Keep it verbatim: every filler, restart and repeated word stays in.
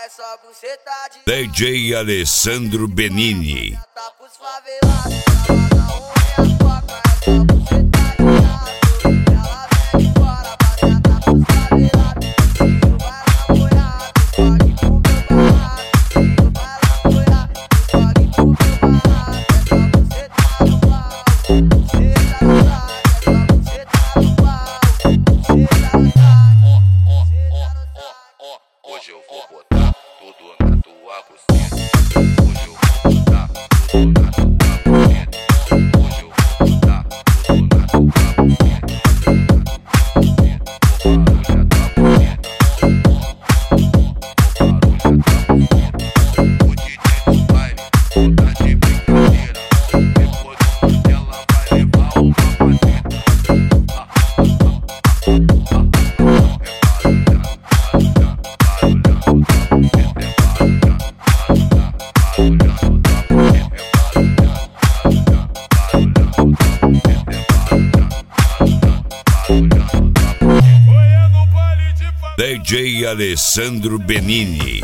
essa buceta de D J Alessandro Benini. tá pros favelados, ela na unha toca essa buceta de lado. Ela vem de fora pra sentar pros favelados. Filho vai lá apoiar, tu pode pro meu barraco. Filho vai lá apoiar, tu pode pro meu barraco. Essa buceta no pau, buceta no saco. Essa buceta no pau, buceta no saco. Hoje eu vou botar tudo na tua buceta. Hoje eu vou botar tudo na tua buceta. Hoje eu vou botar tudo na tua buceta. O barulho da buceta. O barulho da buceta. O D J do baile não tá de brincadeira. Depois ela vai levar uma pateta. D J Alessandro Benini.